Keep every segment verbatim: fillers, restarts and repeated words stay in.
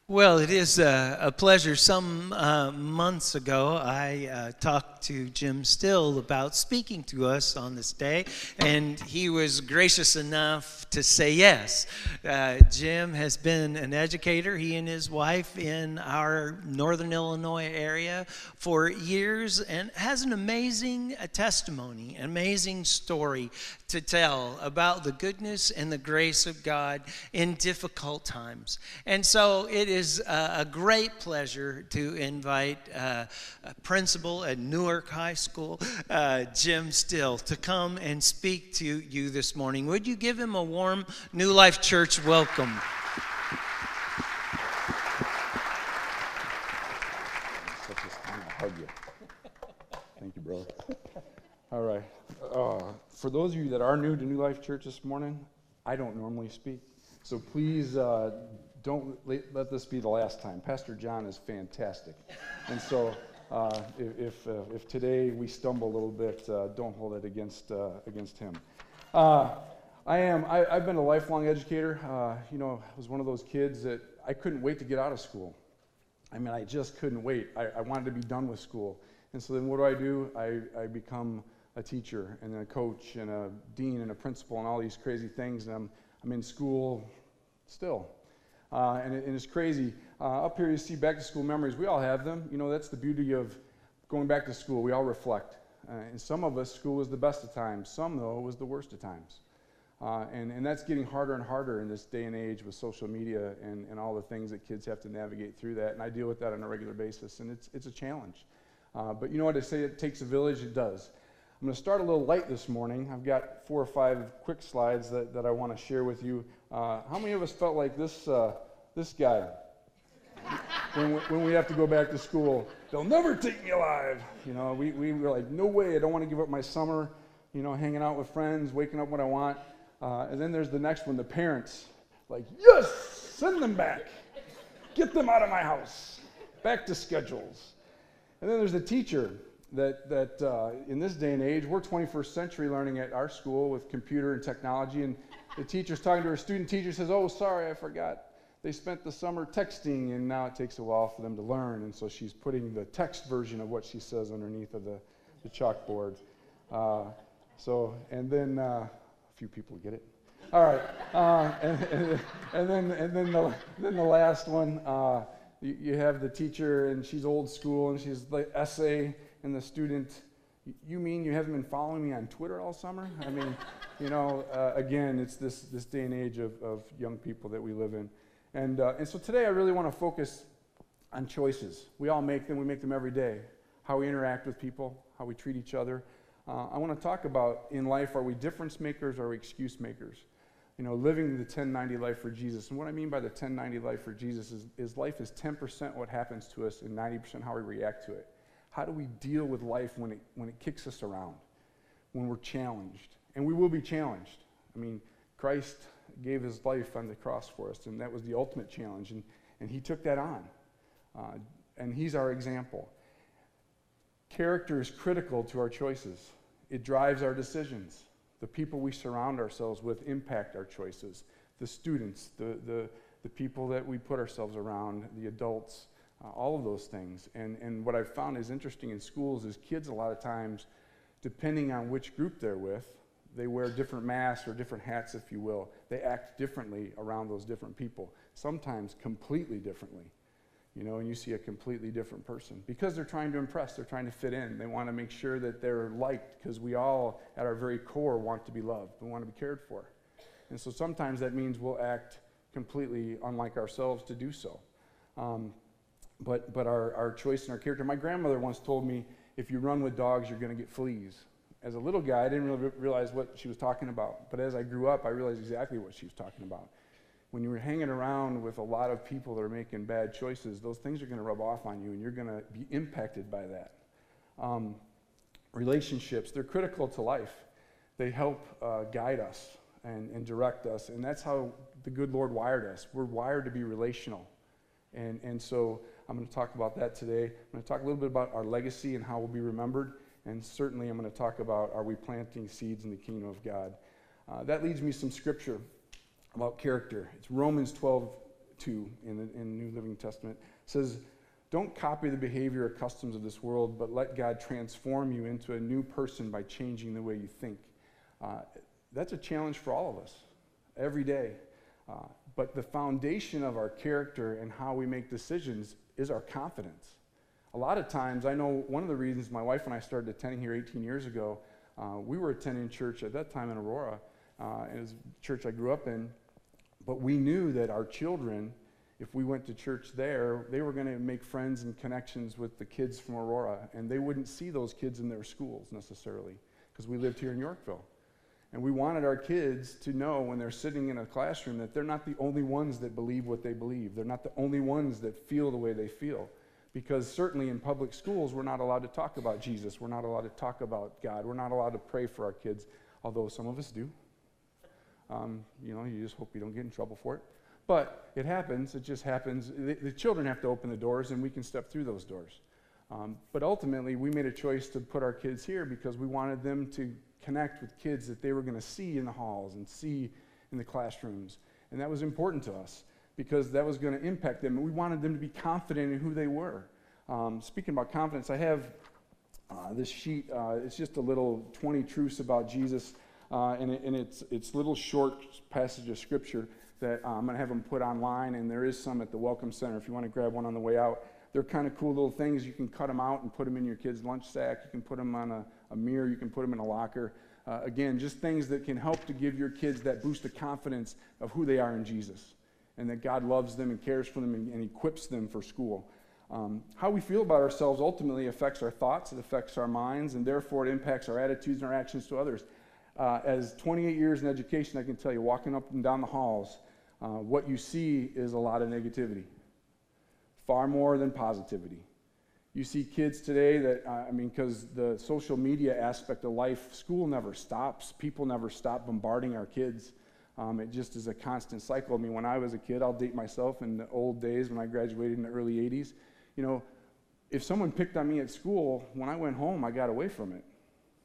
Well, it is a, a pleasure. Some uh, months ago, I uh, talked to Jim Still about speaking to us on this day, and he was gracious enough to say yes. Uh, Jim has been an educator, he and his wife, in our northern Illinois area for years, and has an amazing uh, testimony, amazing story to tell about the goodness and the grace of God in difficult times. And so it is a, a great pleasure to invite uh, a principal at Newark High School, uh, Jim Still, to come and speak to you this morning. Would you give him a warm New Life Church welcome? Hug you. Thank you, brother. All right. Uh, for those of you that are new to New Life Church this morning, I don't normally speak, so please uh, don't let, let this be the last time. Pastor John is fantastic, and so uh, if if, uh, if today we stumble a little bit, uh, don't hold it against uh, against him. Uh, I am. I, I've been a lifelong educator. Uh, you know, I was one of those kids that I couldn't wait to get out of school. I mean, I just couldn't wait. I, I wanted to be done with school. And so then what do I do? I, I become a teacher and a coach and a dean and a principal and all these crazy things. And I'm, I'm in school still. Uh, and, it, and it's crazy. Uh, up here you see back to school memories. We all have them. You know, that's the beauty of going back to school. We all reflect. Uh, and some of us, school was the best of times. Some, though, was the worst of times. Uh, and, and that's getting harder and harder in this day and age with social media and, and all the things that kids have to navigate through that. And I deal with that on a regular basis, and it's it's a challenge. Uh, but you know what, I say it takes a village, it does. I'm going to start a little light this morning. I've got four or five quick slides that, that I want to share with you. Uh, how many of us felt like this uh, this guy when we, when we have to go back to school? They'll never take me alive. You know, we, we were like, no way, I don't want to give up my summer, you know, hanging out with friends, waking up when I want. Uh, and then there's the next one, the parents. Like, yes, send them back. Get them out of my house. Back to schedules. And then there's the teacher that, that uh, in this day and age, we're twenty-first century learning at our school with computer and technology, and the teacher's talking to her student teacher, says, oh, sorry, I forgot. They spent the summer texting, and now it takes a while for them to learn, and so she's putting the text version of what she says underneath of the, the chalkboard. Uh, so, and then... Uh, few people get it. All right, uh, and, and, and then and then the then the last one, uh, you, you have the teacher, and she's old school, and she's the essay, and the student. You mean you haven't been following me on Twitter all summer? I mean, you know, uh, again, it's this this day and age of, of young people that we live in, and uh, and so today I really want to focus on choices. We all make them. We make them every day. How we interact with people, how we treat each other. Uh, I want to talk about, in life, are we difference makers or are we excuse makers? You know, living the ten ninety life for Jesus. And what I mean by the ten ninety life for Jesus is, is life is ten percent what happens to us and ninety percent how we react to it. How do we deal with life when it, when it kicks us around, when we're challenged? And we will be challenged. I mean, Christ gave his life on the cross for us, and that was the ultimate challenge, and, and he took that on. Uh, and he's our example. Character is critical to our choices. It drives our decisions. The people we surround ourselves with impact our choices. The students, the the, the people that we put ourselves around, the adults, uh, all of those things. And, and what I've found is interesting in schools is kids a lot of times, depending on which group they're with, they wear different masks or different hats, if you will. They act differently around those different people, sometimes completely differently. You know, and you see a completely different person because they're trying to impress, they're trying to fit in. They want to make sure that they're liked because we all, at our very core, want to be loved. We want to be cared for. And so sometimes that means we'll act completely unlike ourselves to do so. Um, but but our, our choice and our character. My grandmother once told me, if you run with dogs, you're going to get fleas. As a little guy, I didn't really realize what she was talking about. But as I grew up, I realized exactly what she was talking about. When you're hanging around with a lot of people that are making bad choices, those things are going to rub off on you, and you're going to be impacted by that. Um, relationships, they're critical to life. They help uh, guide us and, and direct us, and that's how the good Lord wired us. We're wired to be relational, and, and so I'm going to talk about that today. I'm going to talk a little bit about our legacy and how we'll be remembered, and certainly I'm going to talk about, are we planting seeds in the kingdom of God? Uh, that leads me to some scripture about character. It's Romans twelve two in the, in the New Living Testament. It says, don't copy the behavior or customs of this world, but let God transform you into a new person by changing the way you think. Uh, that's a challenge for all of us, every day. Uh, but the foundation of our character and how we make decisions is our confidence. A lot of times, I know one of the reasons my wife and I started attending here eighteen years ago, uh, we were attending church at that time in Aurora. Uh, it was a church I grew up in. But we knew that our children, if we went to church there, they were going to make friends and connections with the kids from Aurora, and they wouldn't see those kids in their schools necessarily, because we lived here in Yorkville. And we wanted our kids to know when they're sitting in a classroom that they're not the only ones that believe what they believe. They're not the only ones that feel the way they feel. Because certainly in public schools, we're not allowed to talk about Jesus. We're not allowed to talk about God. We're not allowed to pray for our kids, although some of us do. Um, you know, you just hope you don't get in trouble for it. But it happens. It just happens. The, the children have to open the doors, and we can step through those doors. Um, but ultimately, we made a choice to put our kids here because we wanted them to connect with kids that they were going to see in the halls and see in the classrooms. And that was important to us because that was going to impact them. And we wanted them to be confident in who they were. Um, speaking about confidence, I have uh, this sheet. Uh, it's just a little twenty truths about Jesus. Uh, and, it, and it's it's little short passage of scripture that uh, I'm going to have them put online. And there is some at the Welcome Center if you want to grab one on the way out. They're kind of cool little things. You can cut them out and put them in your kid's lunch sack. You can put them on a, a mirror. You can put them in a locker. Uh, again, just things that can help to give your kids that boost of confidence of who they are in Jesus and that God loves them and cares for them and, and equips them for school. Um, how we feel about ourselves ultimately affects our thoughts. It affects our minds, and therefore it impacts our attitudes and our actions to others. Uh, as twenty-eight years in education, I can tell you, walking up and down the halls, uh, what you see is a lot of negativity. Far more than positivity. You see kids today that, uh, I mean, because the social media aspect of life, school never stops. People never stop bombarding our kids. Um, it just is a constant cycle. I mean, when I was a kid, I'll date myself in the old days when I graduated in the early eighties. You know, if someone picked on me at school, when I went home, I got away from it.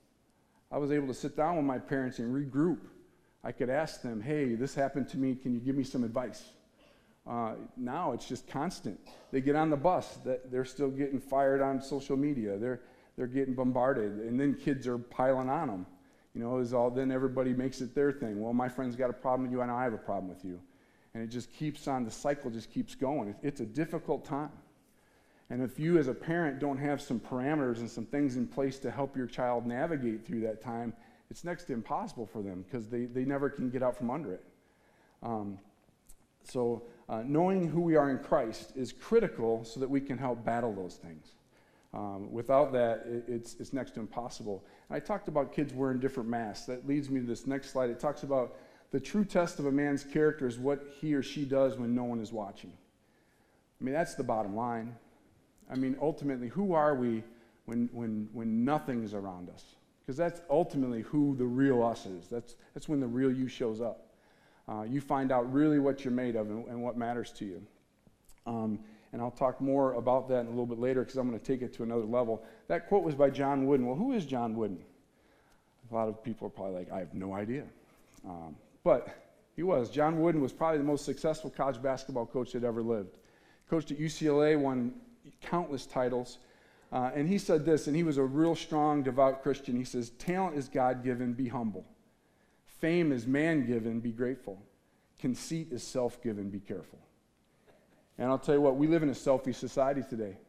I was able to sit down with my parents and regroup. I could ask them, hey, this happened to me. Can you give me some advice? Uh, now it's just constant. They get on the bus, that they're still getting fired on social media. They're they're getting bombarded, and then kids are piling on them. You know, is all then everybody makes it their thing. Well, my friend's got a problem with you, and I have a problem with you, and it just keeps on. The cycle just keeps going. It's a difficult time, and if you as a parent don't have some parameters and some things in place to help your child navigate through that time, it's next to impossible for them because they they never can get out from under it. Um, so. Uh, knowing who we are in Christ is critical so that we can help battle those things. Um, without that, it, it's, it's next to impossible. And I talked about kids wearing different masks. That leads me to this next slide. It talks about the true test of a man's character is what he or she does when no one is watching. I mean, that's the bottom line. I mean, ultimately, who are we when, when, when nothing's around us? Because that's ultimately who the real us is. That's, that's when the real you shows up. Uh, you find out really what you're made of and, and what matters to you. Um, and I'll talk more about that in a little bit later because I'm going to take it to another level. That quote was by John Wooden. Well, who is John Wooden? A lot of people are probably like, I have no idea. Um, but he was. John Wooden was probably the most successful college basketball coach that ever lived. Coached at U C L A, won countless titles. Uh, and he said this, and he was a real strong, devout Christian. He says, talent is God-given, be humble. Fame is man-given, be grateful. Conceit is self-given, be careful. And I'll tell you what, we live in a selfish society today.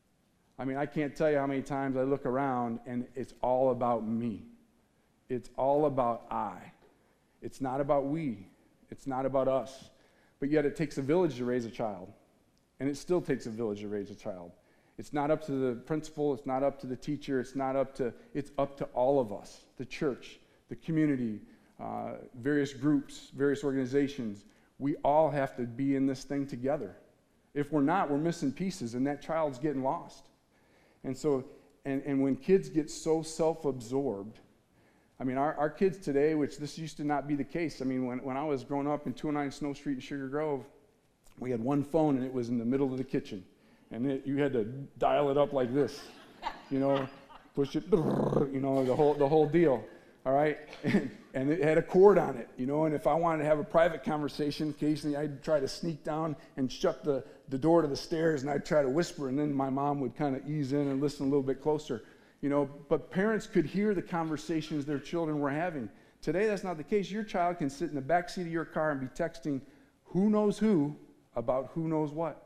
I mean, I can't tell you how many times I look around and it's all about me. It's all about I. It's not about we. It's not about us. But yet it takes a village to raise a child. And it still takes a village to raise a child. It's not up to the principal. It's not up to the teacher. It's not up to, it's up to all of us, the church, the community, Uh, various groups, various organizations. We all have to be in this thing together. If we're not, we're missing pieces, and that child's getting lost. And so, and, and when kids get so self-absorbed, I mean, our, our kids today, which this used to not be the case. I mean, when, when I was growing up in two oh nine Snow Street in Sugar Grove, we had one phone, and it was in the middle of the kitchen. And it, you had to dial it up like this, you know, push it, you know, the whole, the whole deal. all right? And, and it had a cord on it, you know, and if I wanted to have a private conversation, occasionally I'd try to sneak down and shut the, the door to the stairs, and I'd try to whisper, and then my mom would kind of ease in and listen a little bit closer, you know, but parents could hear the conversations their children were having. Today, that's not the case. Your child can sit in the back seat of your car and be texting who knows who about who knows what.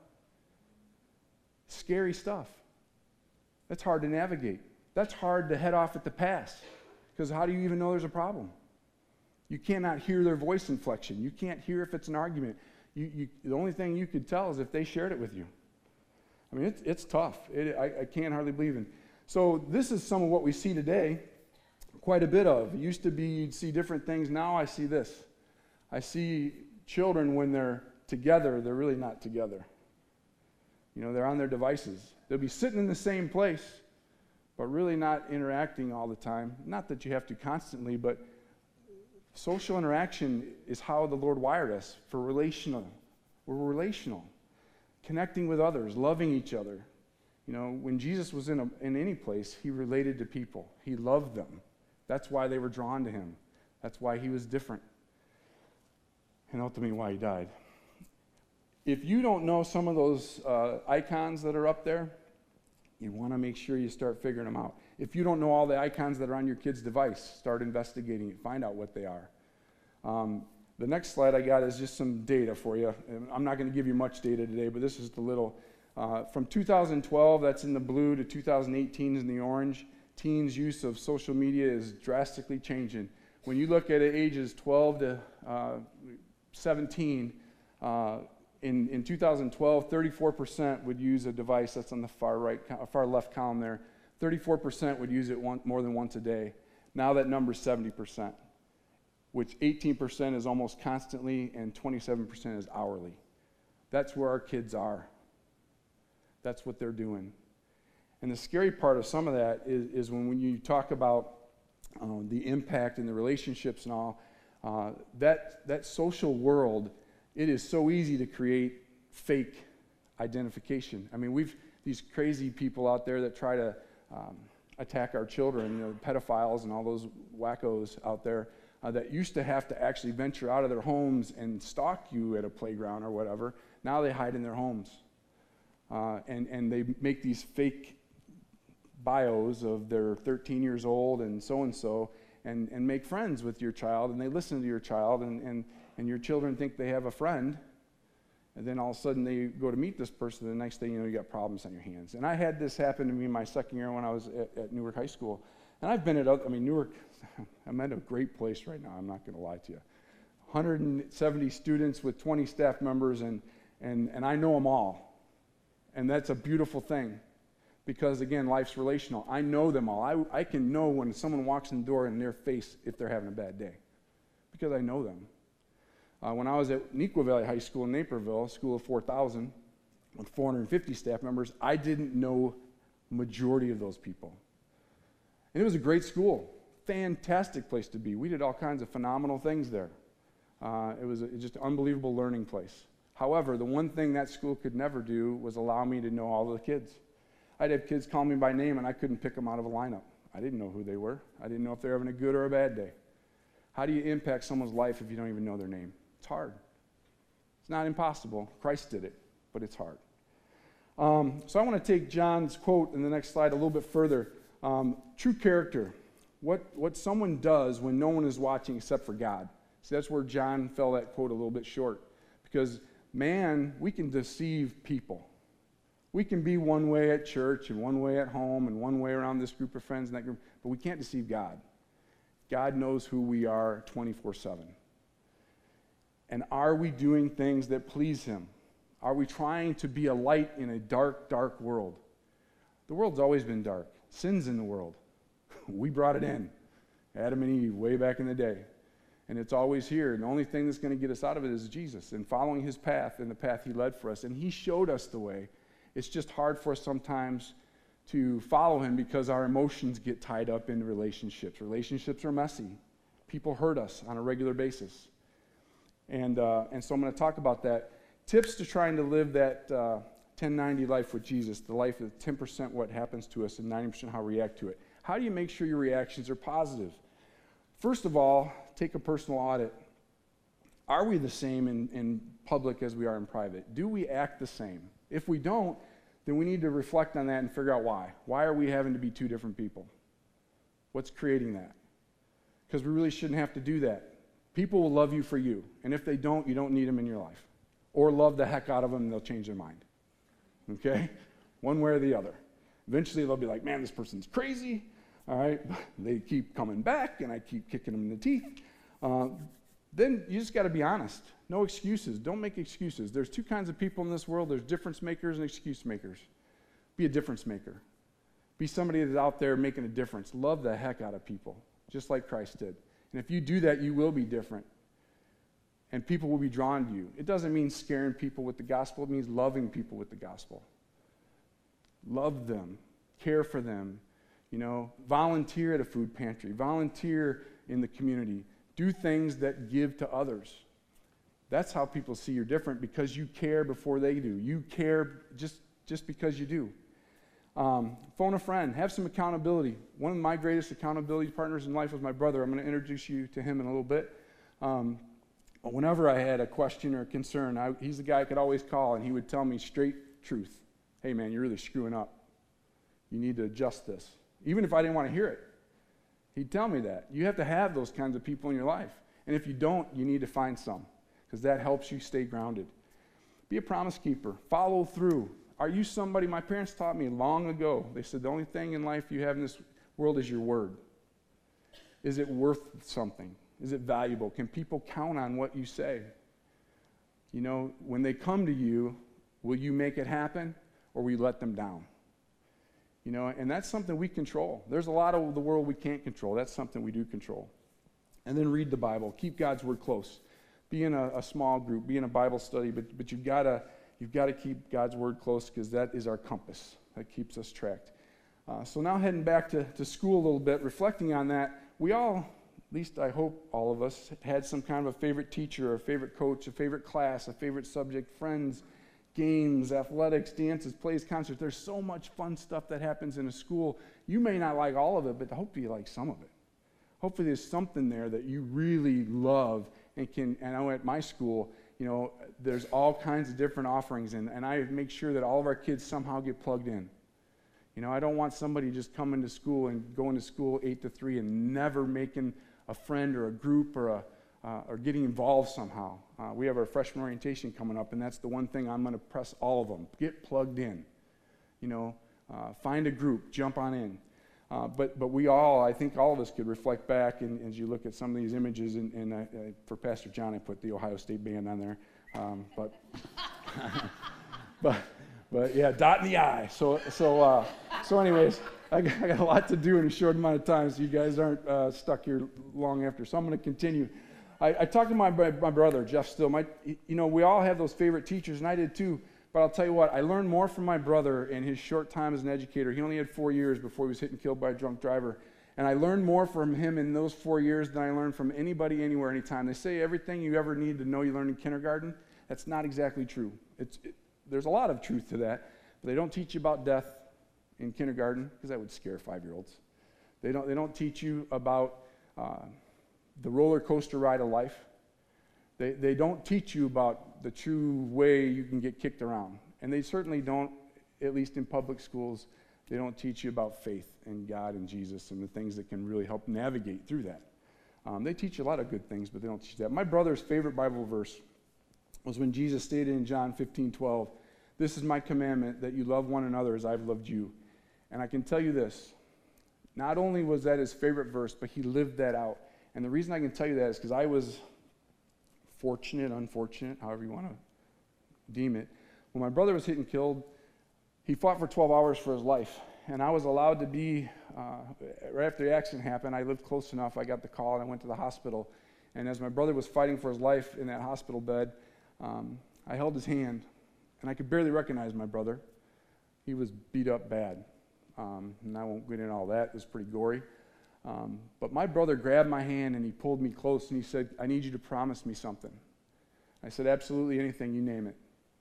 Scary stuff. That's hard to navigate. That's hard to head off at the pass, because how do you even know there's a problem? You cannot hear their voice inflection. You can't hear if it's an argument. You, you, the only thing you could tell is if they shared it with you. I mean, it's, it's tough. It, I, I can't hardly believe it. So this is some of what we see today, quite a bit of. It used to be you'd see different things. Now I see this. I see children, when they're together, they're really not together. You know, they're on their devices. They'll be sitting in the same place, but really not interacting all the time. Not that you have to constantly, but social interaction is how the Lord wired us for relational. We're relational. Connecting with others, loving each other. You know, when Jesus was in, a, in any place, he related to people. He loved them. That's why they were drawn to him. That's why he was different. And ultimately why he died. If you don't know some of those uh, icons that are up there, you want to make sure you start figuring them out. If you don't know all the icons that are on your kid's device, start investigating it. Find out what they are. Um, the next slide I got is just some data for you. I'm not going to give you much data today, but this is the little. Uh, from two thousand twelve, that's in the blue, to two thousand eighteen is in the orange. Teens' use of social media is drastically changing. When you look at ages twelve to seventeen, uh, in, in two thousand twelve, thirty-four percent would use a device. That's on the far right, far left column there. thirty-four percent would use it one, more than once a day. Now that number is seventy percent, which eighteen percent is almost constantly and twenty-seven percent is hourly. That's where our kids are. That's what they're doing. And the scary part of some of that is, is when, when you talk about um, the impact and the relationships and all, uh, that, that social world, it is so easy to create fake identification. I mean, we've these crazy people out there that try to um, attack our children, you know, pedophiles and all those wackos out there uh, that used to have to actually venture out of their homes and stalk you at a playground or whatever. Now they hide in their homes. Uh, and, and they make these fake bios of they're thirteen years old and so-and-so and, and make friends with your child, and they listen to your child, and, and, and your children think they have a friend, and then all of a sudden they go to meet this person, and the next thing you know, you got problems on your hands. And I had this happen to me my second year when I was at, at Newark High School. And I've been at, other, I mean, Newark, I'm at a great place right now, I'm not going to lie to you. one hundred seventy students with twenty staff members, and, and, and I know them all. And that's a beautiful thing, because again, life's relational. I know them all. I, I can know when someone walks in the door in their face if they're having a bad day, because I know them. Uh, when I was at Neuqua Valley High School in Naperville, a school of four thousand, with four hundred fifty staff members, I didn't know majority of those people. And it was a great school, fantastic place to be. We did all kinds of phenomenal things there. Uh, it was a, just an unbelievable learning place. However, the one thing that school could never do was allow me to know all the kids. I'd have kids call me by name, and I couldn't pick them out of a lineup. I didn't know who they were. I didn't know if they were having a good or a bad day. How do you impact someone's life if you don't even know their name? It's hard. It's not impossible. Christ did it, but it's hard. Um, so I want to take John's quote in the next slide a little bit further. Um, true character, what, what someone does when no one is watching except for God. See, that's where John fell that quote a little bit short, because man, we can deceive people. We can be one way at church and one way at home and one way around this group of friends and that group, but we can't deceive God. God knows who we are twenty-four seven. And are we doing things that please him? Are we trying to be a light in a dark, dark world? The world's always been dark. Sin's in the world. We brought it in. Adam and Eve way back in the day. And it's always here. And the only thing that's going to get us out of it is Jesus and following his path and the path he led for us. And he showed us the way. It's just hard for us sometimes to follow him because our emotions get tied up in relationships. Relationships are messy. People hurt us on a regular basis. And, uh, and so I'm going to talk about that. Tips to trying to live that uh, ten ninety life with Jesus, the life of ten percent what happens to us and ninety percent how we react to it. How do you make sure your reactions are positive? First of all, take a personal audit. Are we the same in, in public as we are in private? Do we act the same? If we don't, then we need to reflect on that and figure out why. Why are we having to be two different people? What's creating that? Because we really shouldn't have to do that. People will love you for you, and if they don't, you don't need them in your life. Or love the heck out of them, and they'll change their mind. Okay? One way or the other. Eventually, they'll be like, man, this person's crazy. All right? They keep coming back, and I keep kicking them in the teeth. Uh, then you just got to be honest. No excuses. Don't make excuses. There's two kinds of people in this world. There's difference makers and excuse makers. Be a difference maker. Be somebody that's out there making a difference. Love the heck out of people, just like Christ did. And if you do that, you will be different. And people will be drawn to you. It doesn't mean scaring people with the gospel. It means loving people with the gospel. Love them. Care for them. You know, volunteer at a food pantry. Volunteer in the community. Do things that give to others. That's how people see you're different, because you care before they do. You care just, just because you do. Um, phone a friend. Have some accountability. One of my greatest accountability partners in life was my brother. I'm going to introduce you to him in a little bit. Um, whenever I had a question or a concern, I, he's the guy I could always call, and he would tell me straight truth. Hey, man, you're really screwing up. You need to adjust this. Even if I didn't want to hear it, he'd tell me that. You have to have those kinds of people in your life. And if you don't, you need to find some, because that helps you stay grounded. Be a promise keeper. Follow through. Are you somebody, my parents taught me long ago, they said the only thing in life you have in this world is your word. Is it worth something? Is it valuable? Can people count on what you say? You know, when they come to you, will you make it happen, or will you let them down? You know, and that's something we control. There's a lot of the world we can't control. That's something we do control. And then read the Bible. Keep God's word close. Be in a, a small group. Be in a Bible study. But, but you've got to you've got to keep God's word close, because that is our compass. That keeps us tracked. Uh, so now heading back to, to school a little bit, reflecting on that, we all, at least I hope all of us, had some kind of a favorite teacher, or a favorite coach, a favorite class, a favorite subject, friends, games, athletics, dances, plays, concerts. There's so much fun stuff that happens in a school. You may not like all of it, but hopefully you like some of it. Hopefully there's something there that you really love and can, and I know at my school, you know, there's all kinds of different offerings, and, and I make sure that all of our kids somehow get plugged in. You know, I don't want somebody just coming to school and going to school eight to three and never making a friend or a group or a uh, or getting involved somehow. Uh, we have our freshman orientation coming up, and that's the one thing I'm going to press all of them. Get plugged in. You know, uh, find a group, jump on in. Uh, but but we all, I think all of us could reflect back, and as you look at some of these images, and, and uh, uh, for Pastor John, I put the Ohio State band on there. Um, but, but but yeah, dot in the I. So so uh, so anyways, I got, I got a lot to do in a short amount of time, so you guys aren't uh, stuck here long after. So I'm going to continue. I, I talked to my my brother Jeff Still. My you know we all have those favorite teachers, and I did too. But I'll tell you what, I learned more from my brother in his short time as an educator. He only had four years before he was hit and killed by a drunk driver. And I learned more from him in those four years than I learned from anybody, anywhere, anytime. They say everything you ever need to know you learned in kindergarten. That's not exactly true. It's, it, there's a lot of truth to that. But they don't teach you about death in kindergarten, because that would scare five-year-olds. They don't, they don't teach you about uh, the roller coaster ride of life. They, they don't teach you about the true way you can get kicked around. And they certainly don't, at least in public schools, they don't teach you about faith and God and Jesus and the things that can really help navigate through that. Um, they teach you a lot of good things, but they don't teach that. My brother's favorite Bible verse was when Jesus stated in John fifteen twelve, "This is my commandment, that you love one another as I've loved you." And I can tell you this, not only was that his favorite verse, but he lived that out. And the reason I can tell you that is because I was fortunate, unfortunate, however you want to deem it. When my brother was hit and killed, he fought for twelve hours for his life. And I was allowed to be, uh, right after the accident happened, I lived close enough, I got the call and I went to the hospital. And as my brother was fighting for his life in that hospital bed, um, I held his hand, and I could barely recognize my brother. He was beat up bad. Um, and I won't get into all that, it was pretty gory. Um, but my brother grabbed my hand and he pulled me close and he said, "I need you to promise me something." I said, "Absolutely anything, you name it."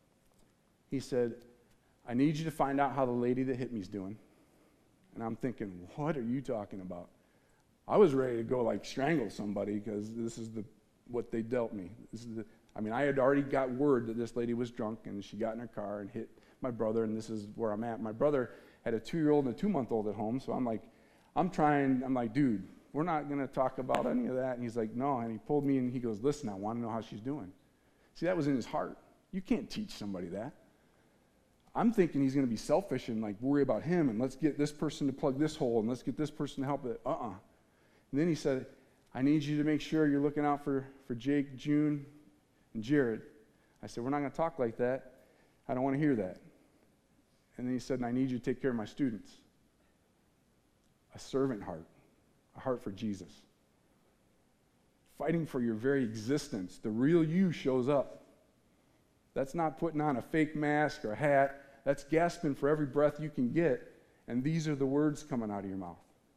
He said, "I need you to find out how the lady that hit me is doing." And I'm thinking, what are you talking about? I was ready to go like strangle somebody because this is the what they dealt me. This is the, I mean, I had already got word that this lady was drunk, and she got in her car and hit my brother, and this is where I'm at. My brother had a two-year-old and a two-month-old at home, so I'm like, I'm trying, I'm like, dude, we're not going to talk about any of that. And he's like, no, and he pulled me and he goes, listen, I want to know how she's doing. See, that was in his heart. You can't teach somebody that. I'm thinking he's going to be selfish and like worry about him, and let's get this person to plug this hole, and let's get this person to help it. Uh-uh. And then he said, I need you to make sure you're looking out for, for Jake, June, and Jared. I said, we're not going to talk like that. I don't want to hear that. And then he said, and I need you to take care of my students. A servant heart, a heart for Jesus. Fighting for your very existence. The real you shows up. That's not putting on a fake mask or a hat. That's gasping for every breath you can get. And these are the words coming out of your mouth.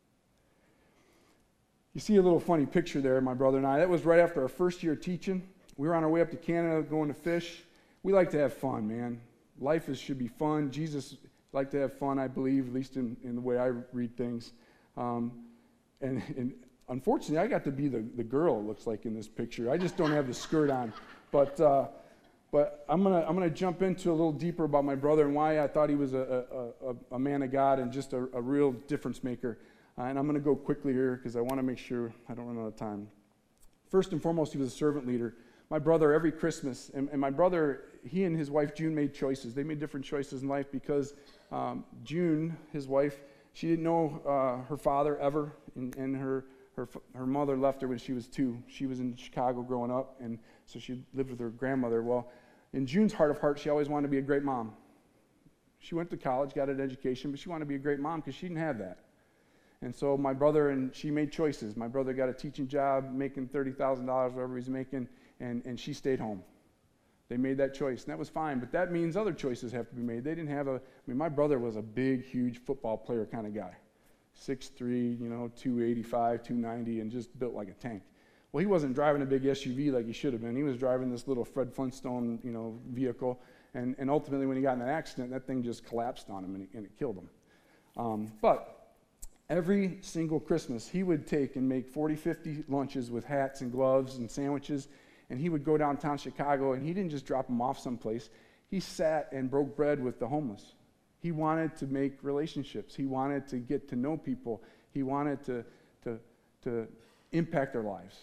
You see a little funny picture there, my brother and I. That was right after our first year teaching. We were on our way up to Canada going to fish. We like to have fun, man. Life is, should be fun. Jesus liked to have fun, I believe, at least in, in the way I read things. Um, and, and unfortunately, I got to be the, the girl, it looks like, in this picture. I just don't have the skirt on. But uh, but I'm going to I'm gonna jump into a little deeper about my brother and why I thought he was a, a, a, a man of God and just a, a real difference maker. Uh, and I'm going to go quickly here because I want to make sure I don't run out of time. First and foremost, he was a servant leader. My brother, every Christmas, and, and my brother, he and his wife June made choices. They made different choices in life because um, June, his wife, she didn't know uh, her father ever, and, and her, her her mother left her when she was two. She was in Chicago growing up, and so she lived with her grandmother. Well, in June's heart of hearts, she always wanted to be a great mom. She went to college, got an education, but she wanted to be a great mom because she didn't have that. And so my brother and she made choices. My brother got a teaching job, making thirty thousand dollars, whatever he's making, and, and she stayed home. They made that choice, and that was fine. But that means other choices have to be made. They didn't have a, I mean, my brother was a big, huge football player kind of guy. six three, you know, two eighty-five, two ninety, and just built like a tank. Well, he wasn't driving a big S U V like he should have been. He was driving this little Fred Flintstone, you know, vehicle. And, and ultimately, when he got in an accident, that thing just collapsed on him, and it, and it killed him. Um, but every single Christmas, he would take and make forty, fifty lunches with hats and gloves and sandwiches, and he would go downtown Chicago, and he didn't just drop them off someplace. He sat and broke bread with the homeless. He wanted to make relationships. He wanted to get to know people. He wanted to, to, to impact their lives.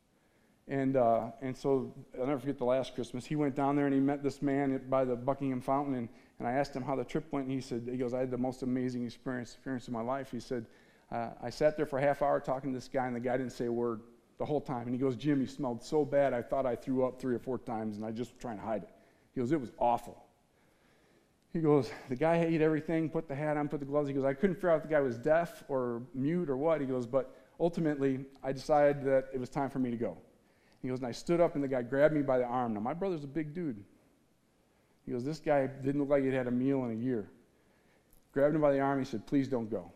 And uh, and so I'll never forget the last Christmas. He went down there and he met this man by the Buckingham Fountain, and, and I asked him how the trip went, and he said, he goes, I had the most amazing experience, experience of my life. He said, uh, I sat there for a half hour talking to this guy, and the guy didn't say a word the whole time. And he goes, Jim, he smelled so bad, I thought I threw up three or four times, and I just was trying to hide it. He goes, it was awful. He goes, the guy ate everything, put the hat on, put the gloves. He goes, I couldn't figure out if the guy was deaf or mute or what. He goes, but ultimately, I decided that it was time for me to go. He goes, and I stood up, and the guy grabbed me by the arm. Now, my brother's a big dude. He goes, this guy didn't look like he'd had a meal in a year. Grabbed him by the arm. He said, please don't go.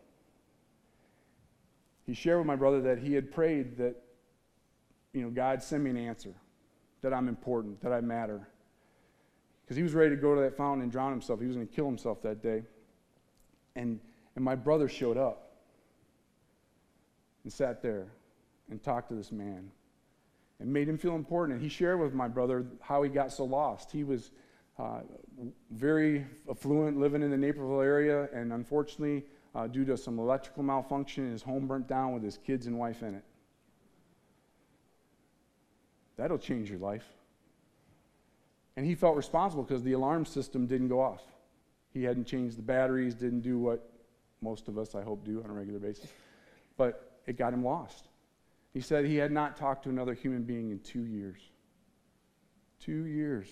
He shared with my brother that he had prayed that, you know, God send me an answer, that I'm important, that I matter. Because he was ready to go to that fountain and drown himself. He was going to kill himself that day. And, and my brother showed up and sat there and talked to this man and made him feel important. And he shared with my brother how he got so lost. He was uh, very affluent, living in the Naperville area, and unfortunately, uh, due to some electrical malfunction, his home burnt down with his kids and wife in it. That'll change your life. And he felt responsible because the alarm system didn't go off. He hadn't changed the batteries, didn't do what most of us, I hope, do on a regular basis. But it got him lost. He said he had not talked to another human being in two years. Two years.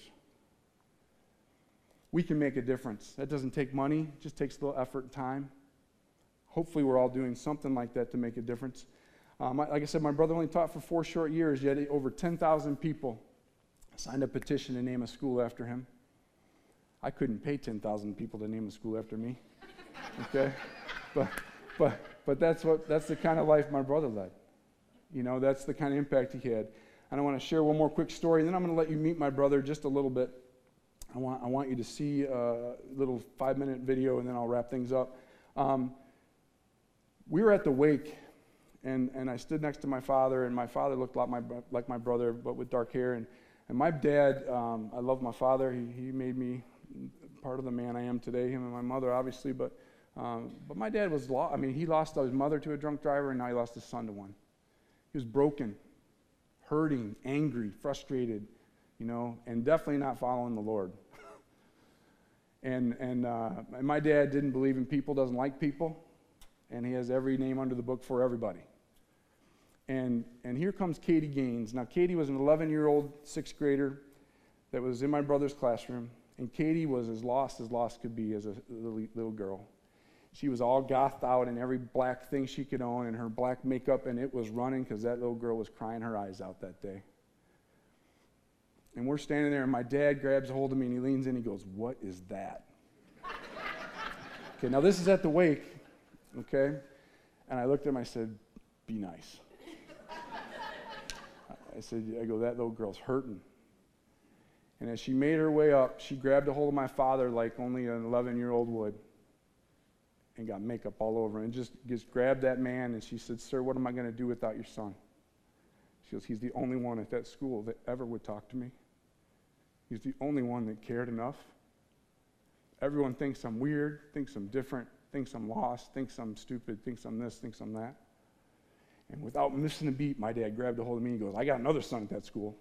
We can make a difference. That doesn't take money, it just takes a little effort and time. Hopefully we're all doing something like that to make a difference. Um, like I said, my brother only taught for four short years, yet over ten thousand people signed a petition to name a school after him. I couldn't pay ten thousand people to name a school after me. Okay? But but but that's what that's the kind of life my brother led. You know, that's the kind of impact he had. And I want to share one more quick story, and then I'm going to let you meet my brother just a little bit. I want I want you to see a little five-minute video, and then I'll wrap things up. Um, we were at the wake And and I stood next to my father, and my father looked a lot my, like my brother, but with dark hair. And, and my dad, um, I love my father. He, he made me part of the man I am today, him and my mother, obviously. But um, but my dad was, lo- I mean, he lost his mother to a drunk driver, and now he lost his son to one. He was broken, hurting, angry, frustrated, you know, and definitely not following the Lord. and and, uh, and my dad didn't believe in people, doesn't like people, and he has every name under the book for everybody. And and here comes Katie Gaines. Now, Katie was an eleven-year-old sixth grader that was in my brother's classroom, and Katie was as lost as lost could be as a little, little girl. She was all gothed out in every black thing she could own and her black makeup, and it was running because that little girl was crying her eyes out that day. And we're standing there, and my dad grabs a hold of me, and he leans in, and he goes, "What is that?" Okay, now this is at the wake, okay? And I looked at him, I said, "Be nice." I said, I go, "That little girl's hurting." And as she made her way up, she grabbed a hold of my father like only an eleven-year-old would and got makeup all over and just, just grabbed that man, and she said, "Sir, what am I going to do without your son?" She goes, "He's the only one at that school that ever would talk to me. He's the only one that cared enough. Everyone thinks I'm weird, thinks I'm different, thinks I'm lost, thinks I'm stupid, thinks I'm this, thinks I'm that." And without missing a beat, my dad grabbed a hold of me and goes, "I got another son at that school."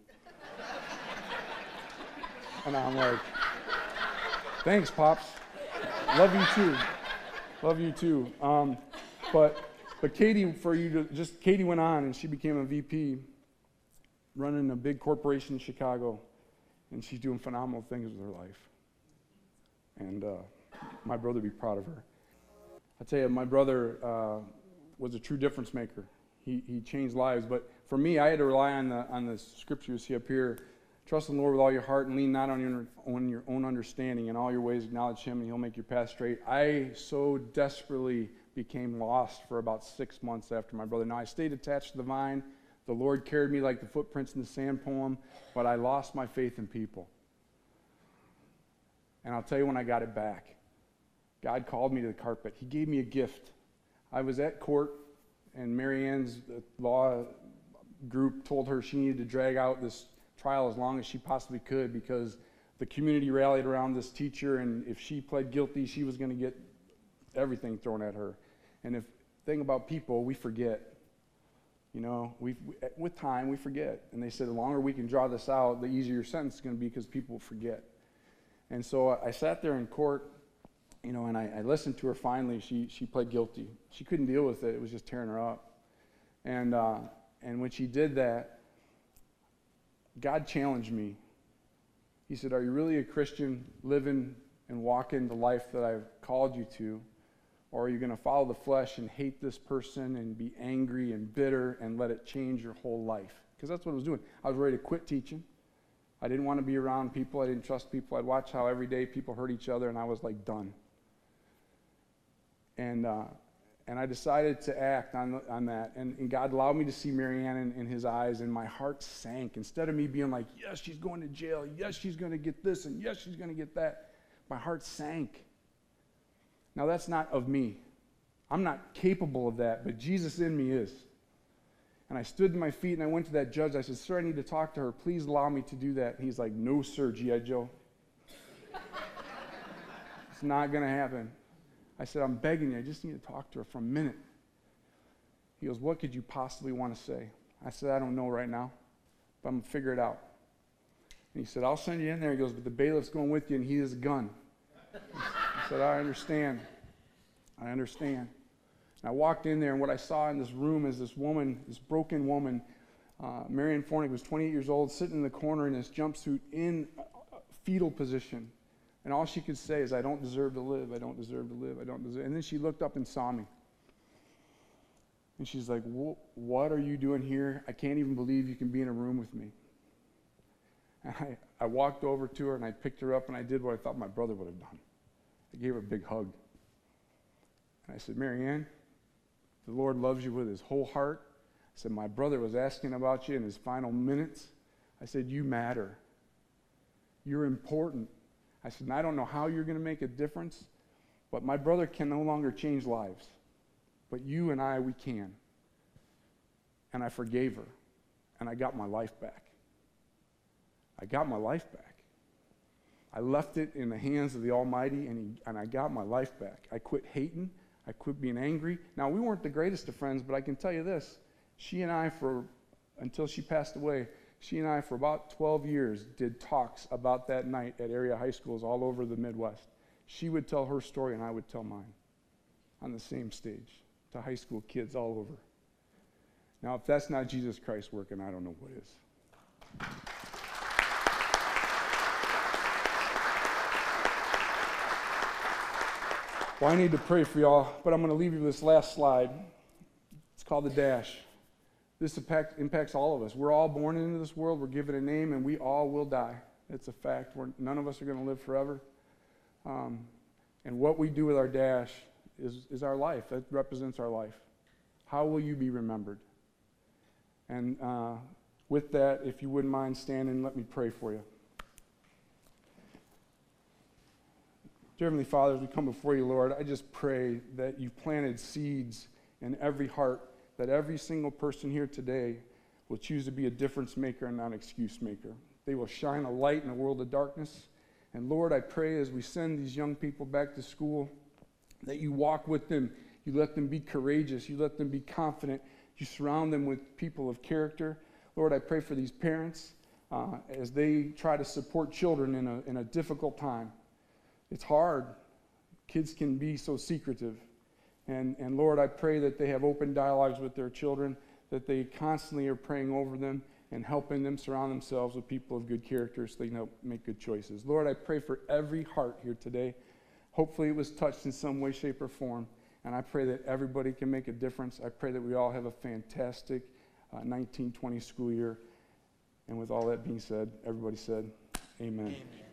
And I'm like, "Thanks, Pops. Love you too. Love you too." Um, but but Katie, for you to just, Katie went on and she became a V P running a big corporation in Chicago. And she's doing phenomenal things with her life. And uh, my brother would be proud of her. I tell you, my brother uh, was a true difference maker. He he changed lives. But for me, I had to rely on the on the scripture you see up here. "Trust in the Lord with all your heart and lean not on your, on your own understanding. In all your ways acknowledge Him, and He'll make your path straight." I so desperately became lost for about six months after my brother. Now, I stayed attached to the vine. The Lord carried me like the footprints in the sand poem, but I lost my faith in people. And I'll tell you when I got it back. God called me to the carpet. He gave me a gift. I was at court, and Mary Ann's law group told her she needed to drag out this trial as long as she possibly could because the community rallied around this teacher, and if she pled guilty, she was going to get everything thrown at her. And the thing about people, we forget. You know, we with time, we forget. And they said the longer we can draw this out, the easier your sentence is going to be because people forget. And so I sat there in court, you know, and I, I listened to her finally. She she pled guilty. She couldn't deal with it. It was just tearing her up. And uh, and when she did that, God challenged me. He said, "Are you really a Christian living and walking the life that I've called you to? Or are you going to follow the flesh and hate this person and be angry and bitter and let it change your whole life?" Because that's what I was doing. I was ready to quit teaching. I didn't want to be around people. I didn't trust people. I'd watch how every day people hurt each other, and I was like done. And uh, and I decided to act on on that. And, and God allowed me to see Mary Ann in, in His eyes, and my heart sank. Instead of me being like, "Yes, she's going to jail. Yes, she's going to get this, and yes, she's going to get that," my heart sank. Now, that's not of me. I'm not capable of that, but Jesus in me is. And I stood to my feet, and I went to that judge. I said, "Sir, I need to talk to her. Please allow me to do that." And he's like, "No, sir, G I. Joe. It's not going to happen." I said, "I'm begging you. I just need to talk to her for a minute." He goes, "What could you possibly want to say?" I said, "I don't know right now, but I'm going to figure it out." And he said, "I'll send you in there." He goes, "But the bailiff's going with you, and he has a gun." I said, "I understand. I understand." And I walked in there, and what I saw in this room is this woman, this broken woman. Uh, Mary Ann Fornick was twenty-eight years old, sitting in the corner in this jumpsuit in a fetal position. And all she could say is, "I don't deserve to live. I don't deserve to live. I don't deserve." And then she looked up and saw me. And she's like, "What are you doing here? I can't even believe you can be in a room with me." And I, I walked over to her, and I picked her up, and I did what I thought my brother would have done. I gave her a big hug. And I said, "Mary Ann, the Lord loves you with His whole heart." I said, "My brother was asking about you in his final minutes." I said, "You matter. You're important." I said, "And I don't know how you're going to make a difference, but my brother can no longer change lives. But you and I, we can." and I forgave her, and I got my life back. I got my life back. I left it in the hands of the Almighty, and, he, and I got my life back. I quit hating. I quit being angry. Now, we weren't the greatest of friends, but I can tell you this. She and I, for until she passed away, she and I, for about twelve years, did talks about that night at area high schools all over the Midwest. She would tell her story, and I would tell mine on the same stage to high school kids all over. Now, if that's not Jesus Christ working, I don't know what is. Well, I need to pray for y'all, but I'm going to leave you with this last slide. It's called the dash. This impact, impacts all of us. We're all born into this world. We're given a name, and we all will die. It's a fact. We're, none of us are going to live forever. Um, and what we do with our dash is, is our life. It represents our life. How will you be remembered? And uh, with that, if you wouldn't mind standing, let me pray for you. Dear Heavenly Father, as we come before you, Lord, I just pray that you've planted seeds in every heart, that every single person here today will choose to be a difference maker and not an excuse maker. They will shine a light in a world of darkness. And Lord, I pray as we send these young people back to school, that you walk with them, you let them be courageous, you let them be confident, you surround them with people of character. Lord, I pray for these parents uh, as they try to support children in a, in a difficult time. It's hard. Kids can be so secretive. And, and Lord, I pray that they have open dialogues with their children, that they constantly are praying over them and helping them surround themselves with people of good character so they can help make good choices. Lord, I pray for every heart here today. Hopefully it was touched in some way, shape, or form. And I pray that everybody can make a difference. I pray that we all have a fantastic uh, nineteen twenty school year. And with all that being said, everybody said, amen. Amen.